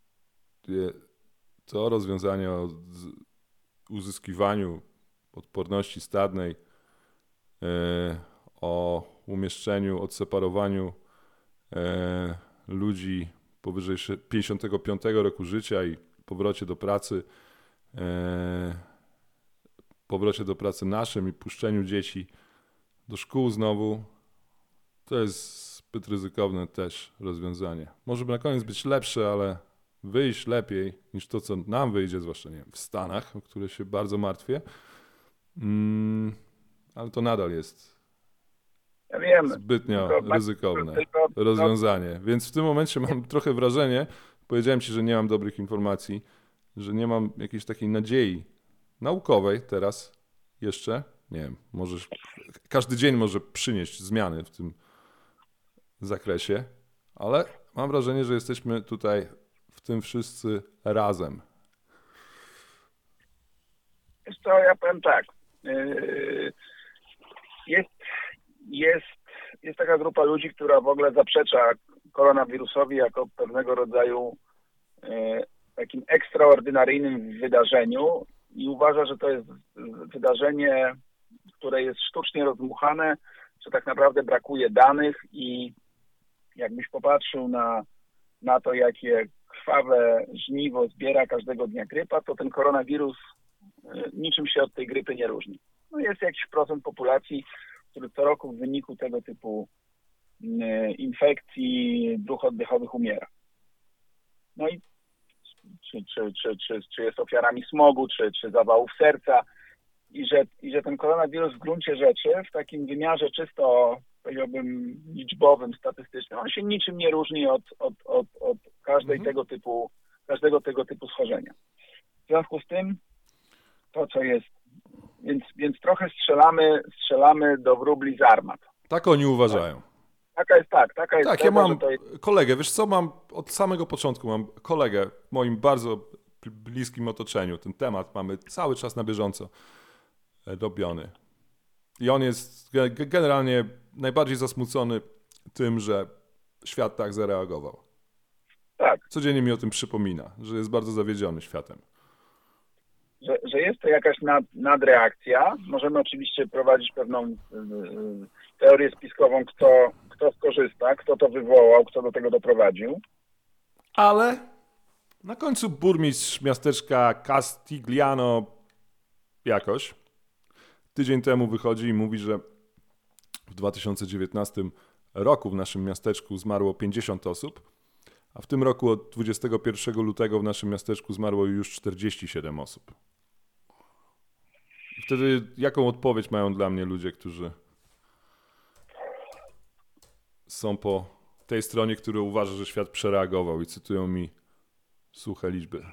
to rozwiązanie o uzyskiwaniu odporności stadnej, yy, o umieszczeniu, odseparowaniu yy, ludzi powyżej pięćdziesiątego piątego roku życia i powrocie do pracy powrocie do pracy naszym i puszczeniu dzieci do szkół znowu, to jest zbyt ryzykowne też rozwiązanie. Może by na koniec być lepsze, ale wyjść lepiej niż to, co nam wyjdzie, zwłaszcza nie wiem, w Stanach, o które się bardzo martwię. Mm, ale to nadal jest Ja wiem, zbytnio tylko- ryzykowne tylko- rozwiązanie. Więc w tym momencie mam trochę wrażenie, powiedziałem ci, że nie mam dobrych informacji, że nie mam jakiejś takiej nadziei naukowej teraz jeszcze. Nie wiem, może każdy dzień może przynieść zmiany w tym zakresie, ale mam wrażenie, że jesteśmy tutaj w tym wszyscy razem. Wiesz co, ja powiem tak. Yy, Jest, jest, jest taka grupa ludzi, która w ogóle zaprzecza koronawirusowi jako pewnego rodzaju yy, takim ekstraordynaryjnym wydarzeniu i uważa, że to jest wydarzenie, które jest sztucznie rozdmuchane, że tak naprawdę brakuje danych i jakbyś popatrzył na, na to, jakie krwawe żniwo zbiera każdego dnia grypa, to ten koronawirus niczym się od tej grypy nie różni. No jest jakiś procent populacji, który co roku w wyniku tego typu infekcji dróg oddechowych umiera. No i czy, czy, czy, czy, czy jest ofiarami smogu, czy, czy zawałów serca i że, i że ten koronawirus w gruncie rzeczy w takim wymiarze czysto, powiedziałbym, liczbowym, statystycznym, on się niczym nie różni od, od, od, od każdej Mhm. tego typu, każdego tego typu schorzenia. W związku z tym to, co jest, więc, więc trochę strzelamy, strzelamy do wróbli z armat. Tak oni uważają. Taka jest tak, taka jest Tak, teza, ja mam że to jest, kolegę, wiesz co, mam od samego początku, mam kolegę w moim bardzo bliskim otoczeniu. Ten temat mamy cały czas na bieżąco robiony. I on jest ge- generalnie najbardziej zasmucony tym, że świat tak zareagował. tak. Codziennie mi o tym przypomina, że jest bardzo zawiedziony światem. że, że jest to jakaś nad, nadreakcja. Możemy oczywiście prowadzić pewną y, y, teorię spiskową, kto, kto skorzysta, kto to wywołał, kto do tego doprowadził. Ale na końcu burmistrz miasteczka Castigliano jakoś tydzień temu wychodzi i mówi, że w dwa tysiące dziewiętnastym roku w naszym miasteczku zmarło pięćdziesiąt osób, a w tym roku od dwudziestego pierwszego lutego w naszym miasteczku zmarło już czterdzieści siedem osób. I wtedy jaką odpowiedź mają dla mnie ludzie, którzy są po tej stronie, która uważa, że świat przereagował i cytują mi suche liczby?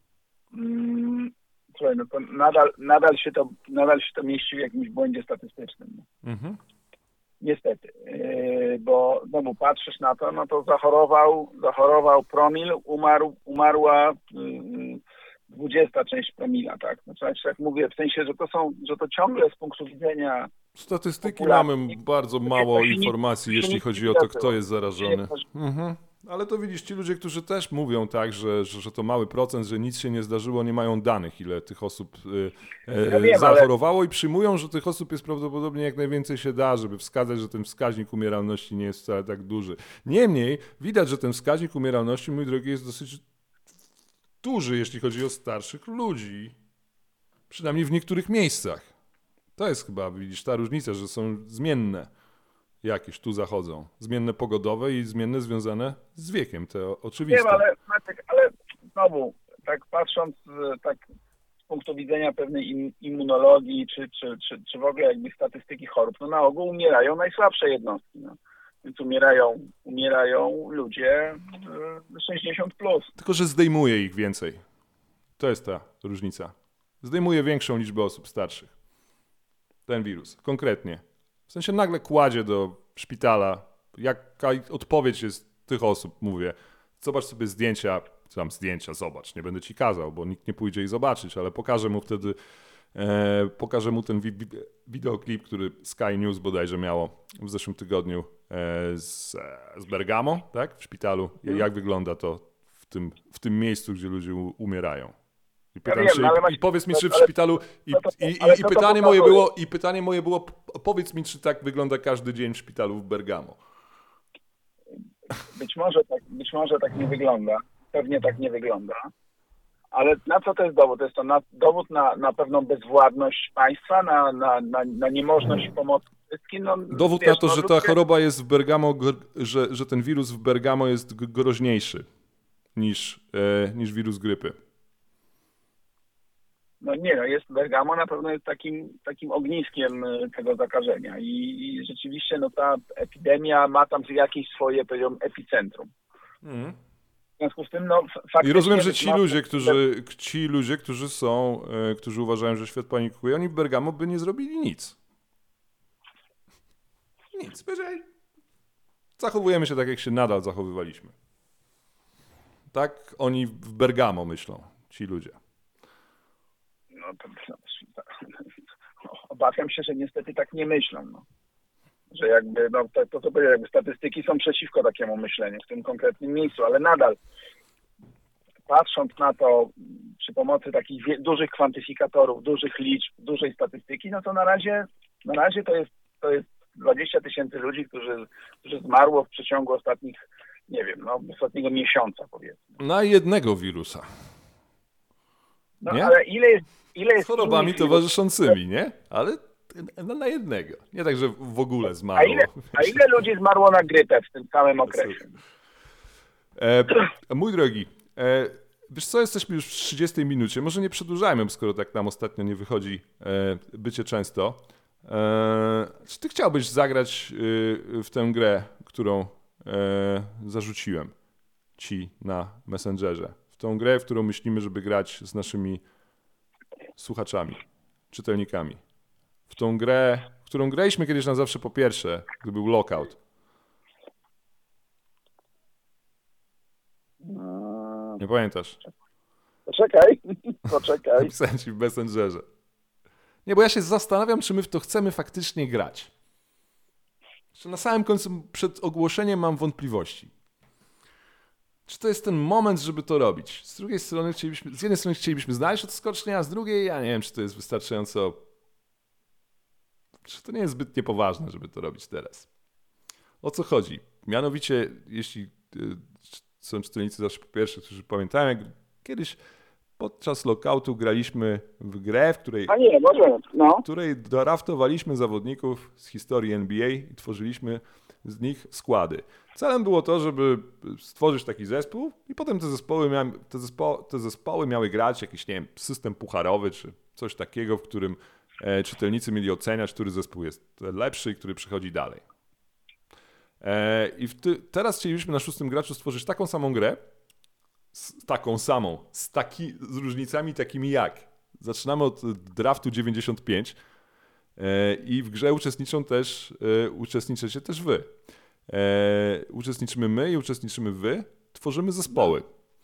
Mm, słuchaj, no to nadal, nadal, się to, nadal się to mieści w jakimś błędzie statystycznym. Mhm. Niestety, yy, bo znowu patrzysz na to, no to zachorował, zachorował promil, umarł, umarła yy, dwudziesta część promila, tak? Znaczy, jak mówię, w sensie, że to są, że to ciągle z punktu widzenia statystyki mamy bardzo mało informacji, jeśli chodzi o to, kto jest zarażony. Mhm. Ale to widzisz, ci ludzie, którzy też mówią tak, że, że, że to mały procent, że nic się nie zdarzyło, nie mają danych, ile tych osób e, e, ja wiem, zachorowało ale... i przyjmują, że tych osób jest prawdopodobnie jak najwięcej się da, żeby wskazać, że ten wskaźnik umieralności nie jest wcale tak duży. Niemniej widać, że ten wskaźnik umieralności, mój drogi, jest dosyć duży, jeśli chodzi o starszych ludzi. Przynajmniej w niektórych miejscach. To jest chyba, widzisz, ta różnica, że są zmienne. Jakieś tu zachodzą. Zmienne pogodowe i zmienne związane z wiekiem, to oczywiste. Wiem, ale Maciek, ale znowu, tak patrząc tak z punktu widzenia pewnej immunologii, czy, czy, czy, czy w ogóle jakby statystyki chorób, no na ogół umierają najsłabsze jednostki. No. Więc umierają, umierają ludzie sześćdziesiąt plus. Tylko, że zdejmuje ich więcej. To jest ta różnica. Zdejmuje większą liczbę osób starszych. Ten wirus, konkretnie. W sensie nagle kładzie do szpitala, jaka odpowiedź jest tych osób, mówię, zobacz sobie zdjęcia, czy tam zdjęcia, zobacz, nie będę ci kazał, bo nikt nie pójdzie ich zobaczyć, ale pokażę mu wtedy, e, pokażę mu ten wi- wi- wideoklip, który Sky News bodajże miało w zeszłym tygodniu e, z, z Bergamo, tak, w szpitalu, hmm. jak wygląda to w tym, w tym miejscu, gdzie ludzie u, umierają. I, pytam ja wiem, się, i, i powiedz mi, czy w szpitalu i, to, i, i, i pytanie moje było i pytanie moje było, powiedz mi, czy tak wygląda każdy dzień w szpitalu w Bergamo. Być może tak, być może tak nie wygląda. Pewnie tak nie wygląda. Ale na co to jest dowód? To jest to na, dowód na, na pewną bezwładność państwa, na, na, na, na niemożność pomocy wszystkim. No, dowód wiesz, na to, no, że ta choroba jest w Bergamo, że, że ten wirus w Bergamo jest groźniejszy niż, e, niż wirus grypy. No nie, no jest Bergamo na pewno jest takim, takim ogniskiem tego zakażenia i, i rzeczywiście no ta epidemia ma tam jakieś swoje, powiedziałbym, epicentrum. Mm. W związku z tym, no faktycznie... I rozumiem, że ci ludzie, którzy, ci ludzie, którzy są, e, którzy uważają, że świat panikuje, oni w Bergamo by nie zrobili nic. Nic. Powiedzieli, zachowujemy się tak, jak się nadal zachowywaliśmy. Tak oni w Bergamo myślą, ci ludzie. No, to, no, obawiam się, że niestety tak nie myślą. No. Że jakby, no, to, to co powiedziałem, jakby statystyki są przeciwko takiemu myśleniu w tym konkretnym miejscu, ale nadal patrząc na to przy pomocy takich wie, dużych kwantyfikatorów, dużych liczb, dużej statystyki, no to na razie, na razie to jest, to jest dwadzieścia tysięcy ludzi, którzy, którzy zmarło w przeciągu ostatnich, nie wiem, no, ostatniego miesiąca, powiedzmy. Na jednego wirusa. No nie? Ale ile jest, ile jest z chorobami towarzyszącymi, nie? Ale na, na jednego. Nie tak, że w ogóle zmarło. A ile, a ile ludzi zmarło na grypę w tym samym okresie? E, mój drogi, e, wiesz co, jesteśmy już w trzydziestej minucie. Może nie przedłużajmy, skoro tak nam ostatnio nie wychodzi e, bycie często. E, czy ty chciałbyś zagrać e, w tę grę, którą e, zarzuciłem ci na Messengerze? W tą grę, w którą myślimy, żeby grać z naszymi słuchaczami, czytelnikami. W tą grę, w którą graliśmy kiedyś na zawsze po pierwsze, gdy był lockout. Nie pamiętasz? Poczekaj, poczekaj. Napisałem ci w Messengerze. Nie, bo ja się zastanawiam, czy my w to chcemy faktycznie grać. Jeszcze na samym końcu, przed ogłoszeniem mam wątpliwości. czy to jest ten moment, żeby to robić. Z drugiej strony chcielibyśmy, z jednej strony chcielibyśmy znaleźć odskocznie, a z drugiej ja nie wiem, czy to jest wystarczająco, czy to nie jest zbyt niepoważne, żeby to robić teraz. O co chodzi? Mianowicie, jeśli y, są czytelnicy zawsze po pierwsze, którzy pamiętają, jak kiedyś podczas lockoutu graliśmy w grę, w której, A nie, może, no. w której draftowaliśmy zawodników z historii N B A i tworzyliśmy z nich składy. Celem było to, żeby stworzyć taki zespół i potem te zespoły, miały, te zespo, te zespoły miały grać jakiś, nie wiem, system pucharowy czy coś takiego, w którym e, czytelnicy mieli oceniać, który zespół jest lepszy i który przechodzi dalej. E, I w ty, teraz chcielibyśmy na szóstym graczu stworzyć taką samą grę, z taką samą, z, taki, z różnicami takimi jak. Zaczynamy od draftu dziewięćdziesiąt pięć e, i w grze uczestniczą też, e, uczestniczycie też wy. E, uczestniczymy my i uczestniczymy wy, tworzymy zespoły.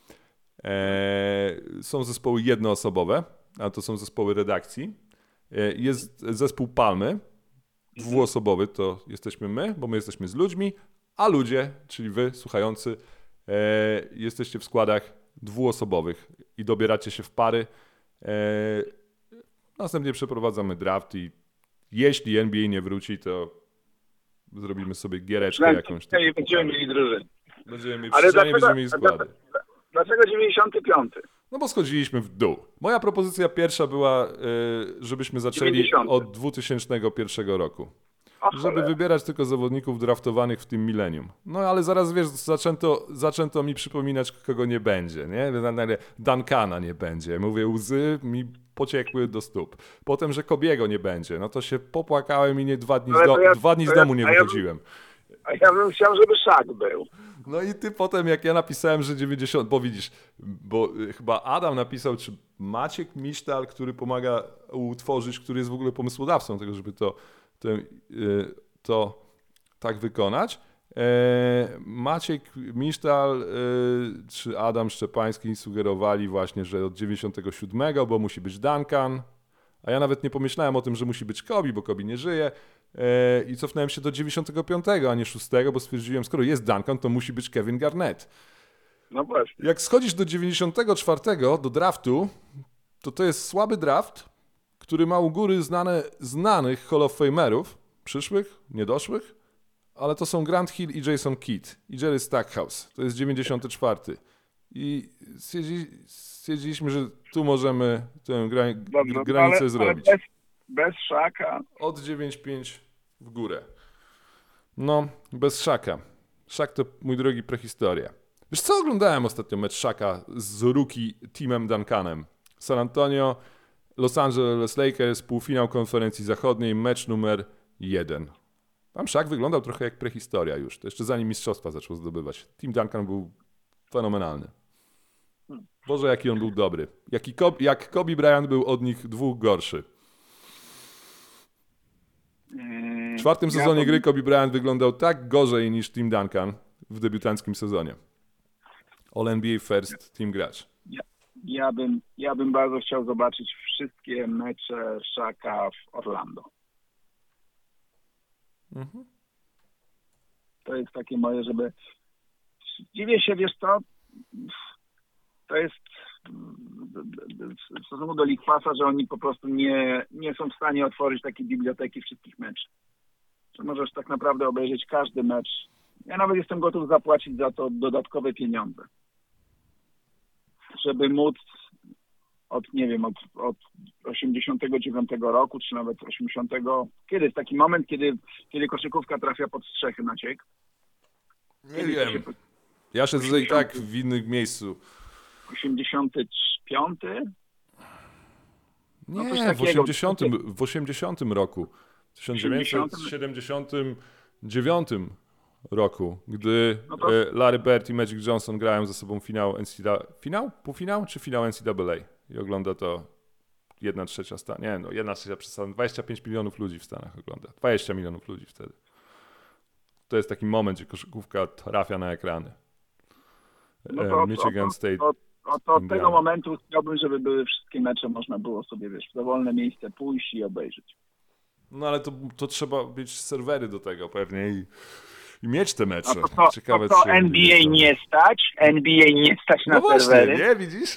E, są zespoły jednoosobowe, a to są zespoły redakcji. E, jest zespół Palmy, dwuosobowy, to jesteśmy my, bo my jesteśmy z ludźmi, a ludzie, czyli wy, słuchający, e, jesteście w składach dwuosobowych i dobieracie się w pary. E, następnie przeprowadzamy draft i jeśli N B A nie wróci, to zrobimy sobie giereczkę jakąś. Nie będziemy mieli drużyny. Będziemy mieli, Ale przynajmniej dlaczego, będziemy mieli składy. dlaczego dziewięćdziesiąty piąty? No bo schodziliśmy w dół. Moja propozycja pierwsza była, żebyśmy zaczęli dziewięćdziesiąty. od dwutysięcznego pierwszego roku. O, Żeby cholera. wybierać tylko zawodników draftowanych w tym milenium. No ale zaraz, wiesz, zaczęto, zaczęto mi przypominać, kogo nie będzie, nie? Duncana nie będzie. Mówię, łzy mi pociekły do stóp. Potem, że Kobiego nie będzie. No to się popłakałem i nie dwa dni, z, do, ja, dwa dni z ja, domu nie a ja wychodziłem. A ja bym chciał, żeby Szak był. No i ty potem, jak ja napisałem, że dziewięćdziesiąt, bo widzisz, bo chyba Adam napisał, czy Maciek Misztal, który pomaga utworzyć, który jest w ogóle pomysłodawcą tego, żeby to, to, to tak wykonać. Maciek Misztal czy Adam Szczepański sugerowali właśnie, że od dziewięćdziesiątego siódmego, bo musi być Duncan, a ja nawet nie pomyślałem o tym, że musi być Kobe, bo Kobe nie żyje. I cofnąłem się do dziewięćdziesiątego piątego, a nie szóstego, bo stwierdziłem, skoro jest Duncan, to musi być Kevin Garnett. No właśnie. Jak schodzisz do dziewięćdziesiątego czwartego, do draftu, to to jest słaby draft, który ma u góry znane, znanych Hall of Famerów, przyszłych, niedoszłych, ale to są Grant Hill i Jason Kidd i Jerry Stackhouse. To jest dziewięćdziesiąty czwarty. I stwierdzi, stwierdziliśmy, że tu możemy tę gra, Dobrze, granicę ale, zrobić. Ale bez, bez Szaka. Od dziewięć pięć w górę. No, bez Szaka. Szak to, mój drogi, prehistoria. Wiesz co, oglądałem ostatnio mecz Szaka z rookie teamem Duncanem. San Antonio, Los Angeles Lakers, półfinał konferencji zachodniej, mecz numer jeden. Tam Szak wyglądał trochę jak prehistoria już. To jeszcze zanim mistrzostwa zaczął zdobywać. Team Duncan był fenomenalny. Boże, jaki on był dobry. Jaki Kobe, jak Kobe Bryant był od nich dwóch gorszy. W czwartym sezonie ja gry Kobe Bryant wyglądał tak gorzej niż Tim Duncan w debiutanckim sezonie. All N B A First Team gracz. Ja, ja, bym, ja bym bardzo chciał zobaczyć wszystkie mecze Szaka w Orlando. Mhm. To jest takie moje, żeby... Dziwię się, wiesz co? To jest w stosunku do League Passa, że oni po prostu nie, nie są w stanie otworzyć takiej biblioteki wszystkich meczów. Że możesz tak naprawdę obejrzeć każdy mecz. Ja nawet jestem gotów zapłacić za to dodatkowe pieniądze. Żeby móc od, nie wiem, od, od osiemdziesiątego dziewiątego roku, czy nawet osiemdziesiątego Kiedy jest taki moment, kiedy, kiedy koszykówka trafia pod strzechy, Maciek? Nie Kiedy wiem. się... Ja siedzę tutaj tak w innym miejscu. osiemdziesiąty piąty No coś Nie, w takiego. osiemdziesiątym, w osiemdziesiątym roku. W tysiąc dziewięćset siedemdziesiątym dziewiątym roku, gdy No to- e, Larry Bird i Magic Johnson grają ze sobą finał N C A A. Finał? Półfinał czy finał N C A A? I ogląda to jedna trzecia Stanów. Nie, no jedna trzecia przez Stanów. dwadzieścia pięć milionów ludzi w Stanach ogląda. dwadzieścia milionów ludzi wtedy. To jest taki moment, gdzie koszykówka trafia na ekrany. No E, to, Michigan to, State. to, to, to od Indiana. tego momentu chciałbym, żeby były wszystkie mecze, można było sobie, wiesz, w dowolne miejsce pójść i obejrzeć. No ale to, to trzeba mieć serwery do tego pewnie i, i mieć te mecze. No to, to, Ciekawe, to, to czy N B A to... nie stać, N B A nie stać na No właśnie, serwery. nie, widzisz?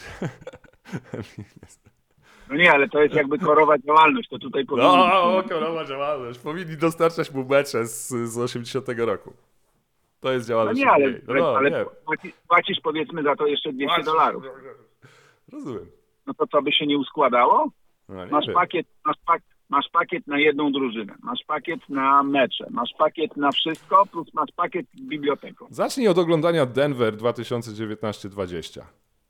No nie, ale to jest jakby korowa działalność, to tutaj powinno No, być. korowa działalność. Powinni dostarczać mu mecze z, z osiemdziesiątego roku. To jest No działalność nie, ale, N B A. No, no, ale nie. płacisz, płacisz powiedzmy za to jeszcze dwieście dolarów. Rozumiem. No to co by się nie uskładało? No, nie Masz wiem. pakiet, masz, pak, masz pakiet na jedną drużynę, masz pakiet na mecze, masz pakiet na wszystko, plus masz pakiet z biblioteką. Zacznij od oglądania Denver dwa tysiące dziewiętnaście dwadzieścia.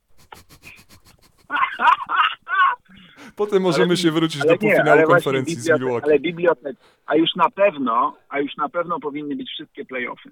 Potem możemy Ale- się wrócić ale do nie, półfinału ale właśnie konferencji z bibliotek- Milwaukee. Ale bibliotek, a już na pewno, a już na pewno powinny być wszystkie play-offy.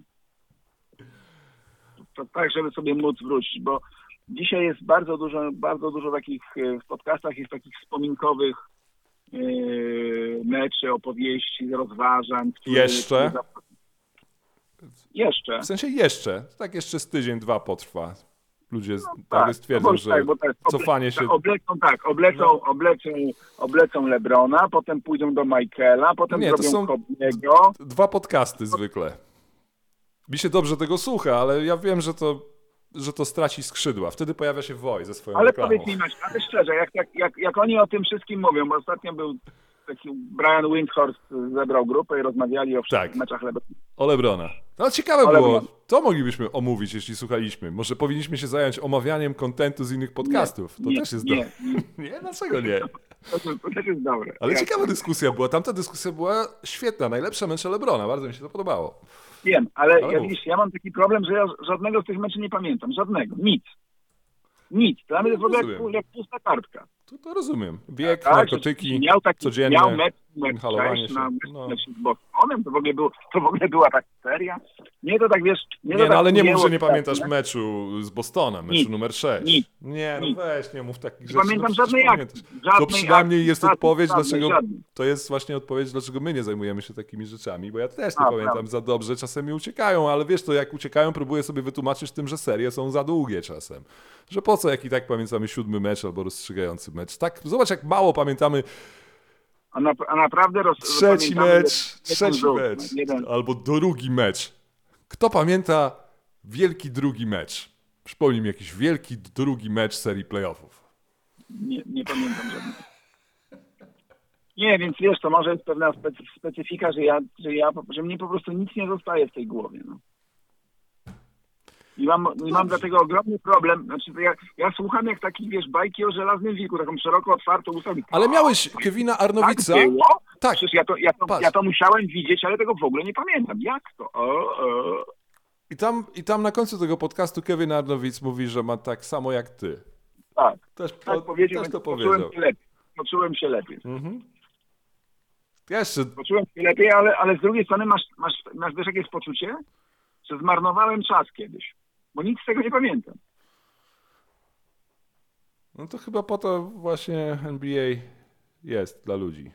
To tak, żeby sobie móc wrócić, bo dzisiaj jest bardzo dużo, bardzo dużo takich, e, w podcastach jest takich wspominkowych e, meczy, opowieści, rozważań. które- Jeszcze? które- Jeszcze. W sensie jeszcze. Tak jeszcze z tydzień, dwa potrwa. Ludzie Tak, nagle stwierdzą, no bo że tak, bo tak, oble- cofanie się... tak, Oblecą tak, oblecą, No. oblecą, oblecą Lebrona, potem pójdą do Michaela, potem Nie, to zrobią są- Kobiego. Dwa podcasty zwykle. Mi się dobrze tego słucha, ale ja wiem, że to, że to straci skrzydła. Wtedy pojawia się Woj ze swoją Ale reklamą. powiedz mi, Maciek, ale szczerze, jak, jak, jak, jak oni o tym wszystkim mówią, bo ostatnio był taki Brian Windhorst, zebrał grupę i rozmawiali o wszystkich Tak. meczach Lebrona. O Lebrona. No ciekawe O było, Lebrona. to moglibyśmy omówić, jeśli słuchaliśmy. Może powinniśmy się zająć omawianiem kontentu z innych podcastów. To nie, też jest nie, dobre. nie. Nie, dlaczego nie? To, to, to też jest dobre. Ale ja ciekawa dyskusja była. Tamta dyskusja była świetna. Najlepsze mecze Lebrona. Bardzo mi się to podobało. wiem, ale, Ale ja, mów. widzisz, ja mam taki problem, że ja żadnego z tych meczy nie pamiętam. Żadnego. Nic. Nic. Dla mnie to jest w ogóle jak, Rozumiem. jak pusta kartka. To, to rozumiem. Bieg, Tak, narkotyki, miał taki, codziennie. miał mecz, mecz inhalowanie cześć, się. na mecz, No. mecz z Bostonem, to w ogóle było, to w ogóle była taka seria. Nie, to tak wiesz, nie, Nie, to no tak ale nie mów, ujęło że nie tak, pamiętasz nie? meczu z Bostonem, meczu Nic. numer sześć. Nic. Nie, no Nic. weź, nie mów takich Nie rzeczy. pamiętam no przecież żadnej pamiętasz. akcji. To Żadnej przynajmniej akcji, jest żadnej, odpowiedź, żadnej, dlaczego... żadnej. To jest właśnie odpowiedź, dlaczego my nie zajmujemy się takimi rzeczami, bo ja też nie A, pamiętam prawda. za dobrze, czasem mi uciekają, ale wiesz, to jak uciekają, próbuję sobie wytłumaczyć tym, że serie są za długie czasem. Że po co, jak i tak pamiętamy siódmy mecz albo rozstrzygający mecz. Tak, zobacz, jak mało pamiętamy A, na, a naprawdę roz, trzeci pamiętamy, mecz, że- trzeci jeden mecz, rzut, jeden. albo drugi mecz. Kto pamięta wielki drugi mecz? Przypomnij mi jakiś wielki drugi mecz serii playoffów. Nie, nie pamiętam żadnego. Nie, więc wiesz, to może jest pewna specy- specyfika, że ja, że ja, że mnie po prostu nic nie zostaje w tej głowie, no. I mam, i mam dlatego ogromny problem, znaczy to ja, ja słucham jak taki, wiesz, bajki o żelaznym wilku, taką szeroko otwartą ustawą. Ale miałeś Kevina Arnowica. Tak było? Tak. Przecież ja to, ja, to, Patrz. ja to musiałem widzieć, ale tego w ogóle nie pamiętam. Jak to? O, o. I tam, I tam na końcu tego podcastu Kevin Arnowic mówi, że ma tak samo jak ty. Tak, Też, tak to, powiedział, też to więc poczułem powiedział. się lepiej. Poczułem się lepiej. Mhm. Jeszcze, Poczułem się lepiej, ale, ale z drugiej strony masz, masz, masz też jakieś poczucie, że zmarnowałem czas kiedyś, bo nic z tego nie pamiętam. no to chyba po to właśnie N B A jest dla ludzi.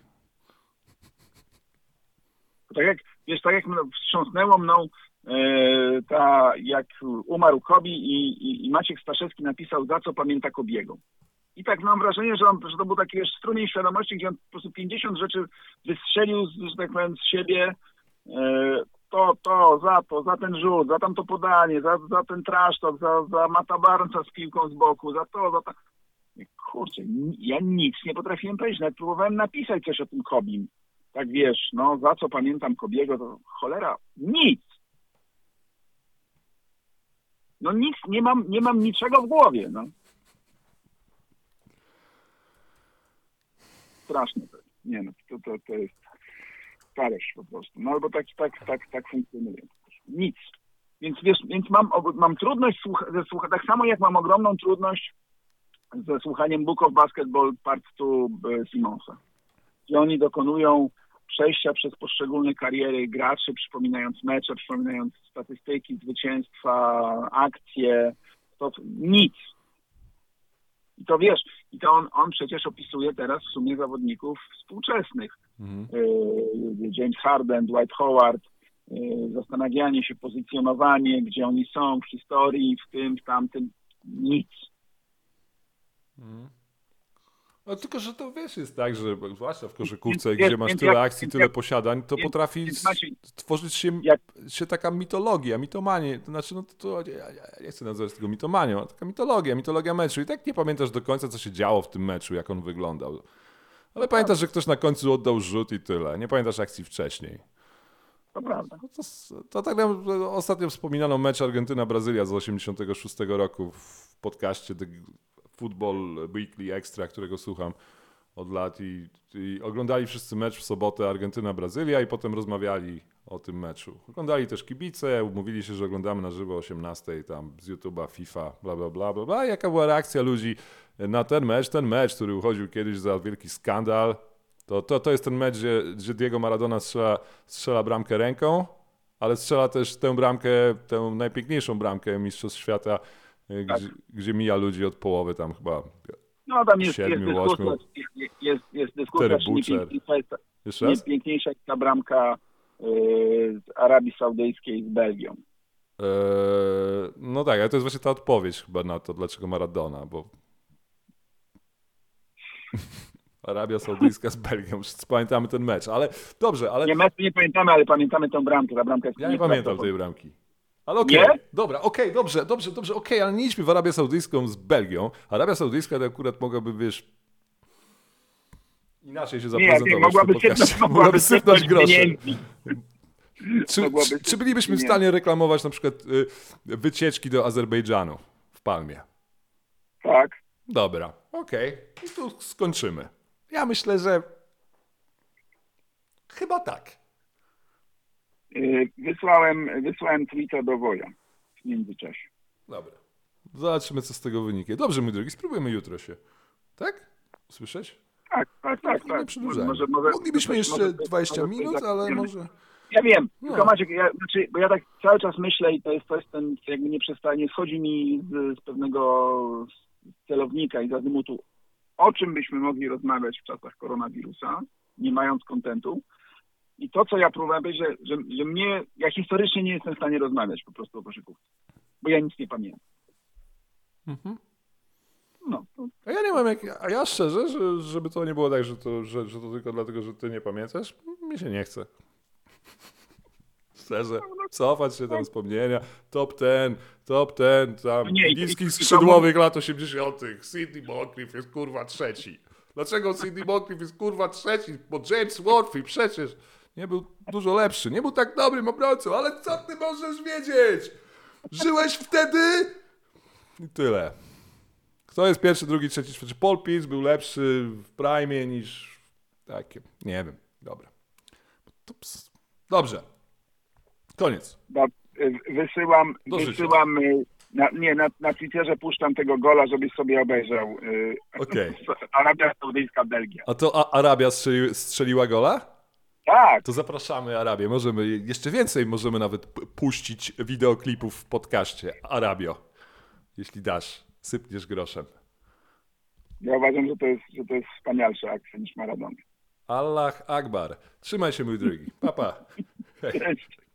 Tak jak, wiesz, tak jak mną- wstrząsnęło mną e, ta, jak umarł Kobi i, i, i Maciek Staszewski napisał, za co pamięta Kobiego. I tak mam wrażenie, że, on, że to był taki wiesz, strumień świadomości, gdzie on po prostu pięćdziesiąt rzeczy wystrzelił, z, że tak powiem, z siebie. E, to, to, za to, za ten rzut, za tamto podanie, za, za ten trasztok, za, za Mata Barnesa z piłką z boku, za to, za to. Kurczę, ni- ja nic nie potrafiłem powiedzieć, nawet próbowałem napisać coś o tym Kobim. Tak wiesz, no za co pamiętam Kobiego, to cholera, nic. No nic, nie mam, nie mam niczego w głowie, no. Straszne to jest. Nie no, to, to, to jest starość po prostu. No albo tak, tak, tak, tak funkcjonuje. Nic. Więc wiesz, więc mam, ob- mam trudność słucha- ze słucha- tak samo jak mam ogromną trudność ze słuchaniem Book of Basketball Part dwa e, Simonsa. Gdzie oni dokonują przejścia przez poszczególne kariery graczy, przypominając mecze, przypominając statystyki, zwycięstwa, akcje. To nic. I to wiesz, i to on, on przecież opisuje teraz w sumie zawodników współczesnych. Mhm. Yy, James Harden, Dwight Howard, yy, zastanawianie się, pozycjonowanie, gdzie oni są w historii, w tym, w tamtym. Nic. Mhm. No tylko, że to wiesz, jest tak, że zwłaszcza w koszykówce, Więc- gdzie więc- masz więc tyle jak- akcji, więc tyle jak- posiadań, to więc- potrafi więc Maciej, tworzyć się, jak- się taka mitologia, mitomanie. To znaczy, no to, to ja, ja nie chcę nazywać tego mitomanią, taka mitologia, mitologia meczu. I tak nie pamiętasz do końca, co się działo w tym meczu, jak on wyglądał. Ale pamiętasz, że ktoś na końcu oddał rzut i tyle. Nie pamiętasz akcji wcześniej. to prawda. No to, to tak jak ostatnio wspominano mecz Argentyna-Brazylia z osiemdziesiątego szóstego roku w podcaście The Football Weekly Extra, którego słucham od lat i, i oglądali wszyscy mecz w sobotę Argentyna-Brazylia i potem rozmawiali o tym meczu. Oglądali też kibice, umówili się, że oglądamy na żywo o osiemnastej tam z YouTube'a, FIFA, bla bla bla bla bla. I jaka była reakcja ludzi na ten mecz, ten mecz, który uchodził kiedyś za wielki skandal. To, to, to jest ten mecz, gdzie, gdzie Diego Maradona strzela, strzela bramkę ręką, ale strzela też tę bramkę, tę najpiękniejszą bramkę Mistrzostw Świata, tak. gdzie, gdzie mija ludzi od połowy tam chyba No tam jest, siedmiu, jest dyskusja, ośmiu. jest, jest, jest dyskusja, czy nie Terebucze. piękniejsza jest, Jeszcze nie raz? piękniejsza jest ta bramka yy, z Arabii Saudyjskiej z Belgią. Eee, no tak, ale to jest właśnie ta odpowiedź chyba na to, dlaczego Maradona, bo Arabia Saudyjska z Belgią, wszyscy pamiętamy ten mecz, ale dobrze, ale Nie, meczu nie pamiętamy, ale pamiętamy tę bramkę. Ta bramka jest ja nie pamiętam tej bramki. Ale okej, Nie? dobra, okej, dobrze, dobrze, dobrze, okej, ale nie idźmy w Arabię Saudyjską z Belgią. Arabia Saudyjska to akurat mogłaby, wiesz, inaczej się Nie, zaprezentować nie, w mogłaby tym podcaście. sypnąć, Mogłaby sypnąć grosze. pieniędzy. Czy, mogłaby czy, czy sypnąć bylibyśmy w pieniędzy. stanie reklamować na przykład y, wycieczki do Azerbejdżanu w Palmie? Tak. Dobra, okej, i tu skończymy. Ja myślę, że chyba tak. Yy, Wysłałem, wysłałem tweeta do Woja w międzyczasie. Dobra. Zobaczymy, co z tego wyniknie. Dobrze, mój drogi, spróbujemy jutro się. Tak? Słyszeć? Tak, tak, tak. Nie tak. przedłużajmy. Może, może, Moglibyśmy może- jeszcze może- dwadzieścia może- minut, może- ale nie. może... Ja wiem, No. tylko Maciek, ja, znaczy, bo ja tak cały czas myślę i to jest, to jest ten, jakby nie przestaje, schodzi mi z, z pewnego celownika i z azymutu, o czym byśmy mogli rozmawiać w czasach koronawirusa, nie mając kontentu. I to, co ja próbowałem powiedzieć, że, że, że mnie, ja historycznie nie jestem w stanie rozmawiać po prostu o koszykówce, bo ja nic nie pamiętam. Mhm. No, to, A ja nie mam jak... A ja szczerze, że, żeby to nie było tak, że to, że, że to tylko dlatego, że ty nie pamiętasz, mi się nie chce. Szczerze, cofać się tam wspomnienia, top ten, top ten, tam No nie, i- i- niskich i to skrzydłowych lat osiemdziesiątych. Sydney Moncrief jest kurwa trzeci. Dlaczego Sydney Moncrief jest kurwa trzeci? Bo James Worthy przecież nie był dużo lepszy, nie był tak dobrym obrońcą, ale co ty możesz wiedzieć? Żyłeś wtedy? I tyle. Kto jest pierwszy, drugi, trzeci, czwarty? Paul Pierce był lepszy w prime niż takie, nie wiem, dobra. To ps- Dobrze. Koniec. da, y, wysyłam, Do życia. wysyłam, y, na, nie, na, na Twitterze puszczam tego gola, żebyś sobie obejrzał. y, Okej. Arabia Saudyjska, Belgia. A to A- Arabia strzeli, strzeliła gola? Tak, To zapraszamy Arabię. Możemy jeszcze więcej, możemy nawet p- puścić wideoklipów w podcaście. Arabio, jeśli dasz, sypniesz groszem. ja uważam, że to jest, że to jest wspanialsza akcja niż Maradona. Allah Akbar. Trzymaj się, mój drogi. Pa, pa. Hej. Cześć.